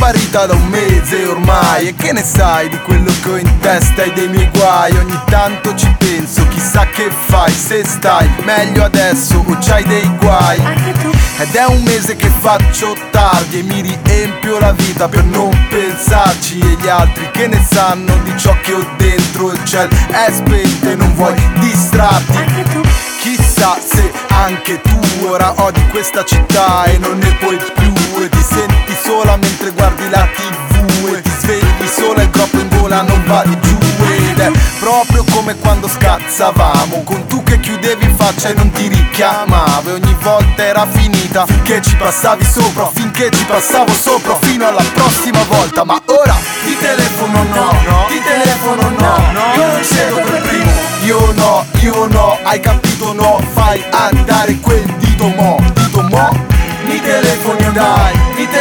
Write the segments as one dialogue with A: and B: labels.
A: sparita da un mese ormai. E che ne sai di quello che ho in testa e dei miei guai? Ogni tanto ci penso, chissà che fai, se stai meglio adesso o c'hai dei guai. Ed è un mese che faccio tardi e mi riempio la vita per non pensarci. E gli altri che ne sanno di ciò che ho dentro? Il cielo è spento e non vuoi distrarti. Chissà se anche tu ora odi questa città e non ne puoi più, e ti senti sola mentre guardi la TV, e ti svegli sola e il groppo in gola non va di giù. Ed è proprio come quando scazzavamo, con tu che chiudevi in faccia e non ti richiamavo, e ogni volta era finita finché ci passavi sopra, finché ci passavo sopra, fino alla prossima volta. Ma ora ti telefono no, ti telefono no, io non cedo per primo, io no, hai capito no, fai andare quel dito mo, mi telefoni dai,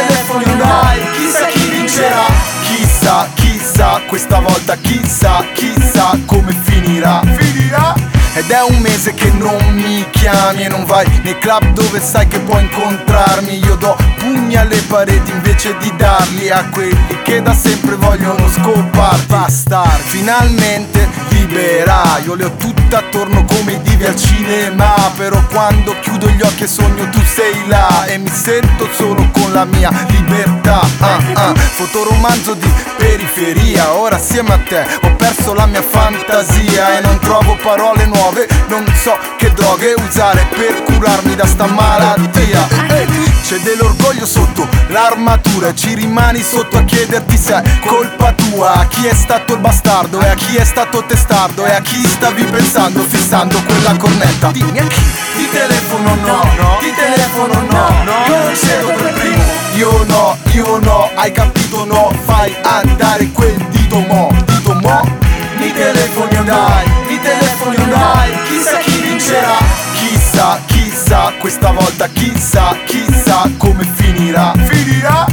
A: chissà chi vincerà, chissà, questa volta chissà come finirà. Ed è un mese che non mi chiami e non vai nei club dove sai che puoi incontrarmi. Io do pugni alle pareti invece di darli a quelli che da sempre vogliono scoparti. Bastardi. Finalmente libera, io le ho tutte attorno come i divi al cinema, però quando chiudo gli occhi e sogno tu sei là e mi sento solo con la mia libertà. Fotoromanzo di periferia, ora assieme a te ho perso la mia fantasia e non trovo parole nuove, non so che droghe usare per curarmi da sta malattia. C'è dell'orgoglio sotto l'armatura e ci rimani sotto a chiederti se è colpa tua. A chi è stato il bastardo e a chi è stato testardo e a chi stavi pensando fissando quella cornetta? Dimmi a chi. Ti telefono no, ti telefono no, io non cedo per primo, io no, hai capito no, fai andare quel dito mo, mi telefoni dai, chissà chi vincerà, chissà, questa volta chissà come finirà.